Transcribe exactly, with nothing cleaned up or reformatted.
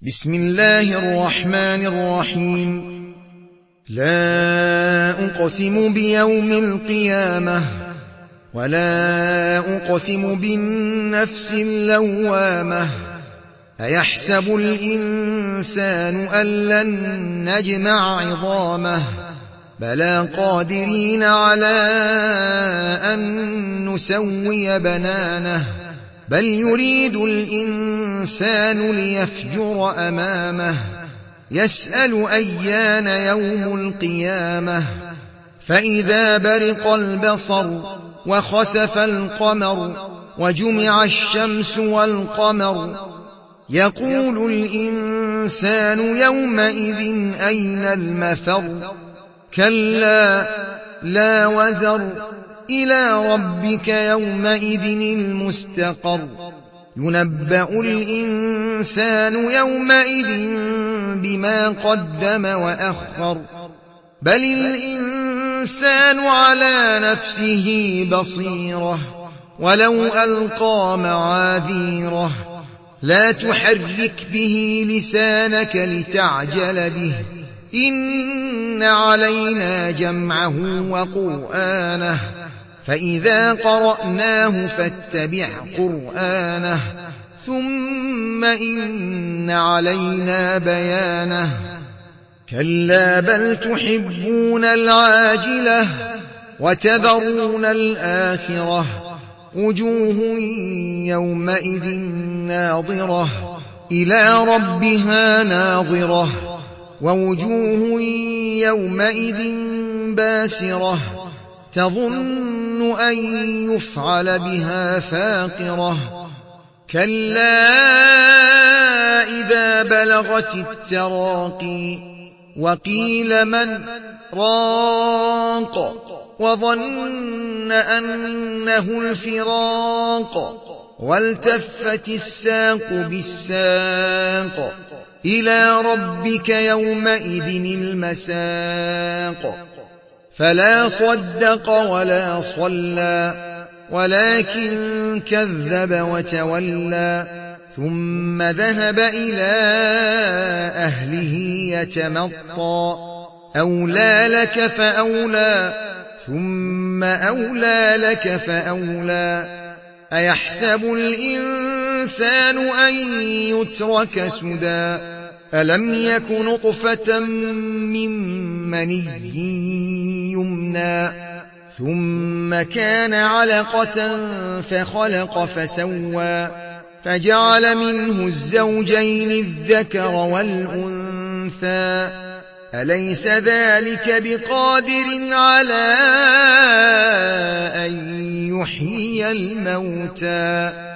بسم الله الرحمن الرحيم لا أقسم بيوم القيامة ولا أقسم بالنفس اللوامة أيحسب الإنسان أن لن نجمع عظامه بلى قادرين على أن نسوي بنانه بل يريد الإنسان ليفجر أمامه يسأل أيان يوم القيامة فإذا برق البصر وخسف القمر وجمع الشمس والقمر يقول الإنسان يومئذ أين المفر كلا لا وزر إلى ربك يومئذ المستقر ينبأ الإنسان يومئذ بما قدم وأخر بل الإنسان على نفسه بصيرة ولو ألقى معاذيره لا تحرك به لسانك لتعجل به إن علينا جمعه وقرآنه فإذا قرأناه فاتبع قرآنه ثم إن علينا بيانه كلا بل تحبون العاجلة وتذرون الآخرة وجوه يومئذ ناظرة إلى ربها ناظرة ووجوه يومئذ باسرة تظن أن يفعل بها فاقرة كلا إذا بلغت التراقي وقيل من راق وظن أنه الفراق والتفت الساق بالساق إلى ربك يومئذ المساق فلا صدق ولا صلى ولكن كذب وتولى ثم ذهب إلى أهله يتمطى أولى لك فأولى ثم أولى لك فأولى أيحسب الإنسان أن يترك سدى ألم يك نطفة من مني يمنى ثم كان علقة فخلق فسوى فجعل منه الزوجين الذكر والأنثى أليس ذلك بقادر على أن يحيي الموتى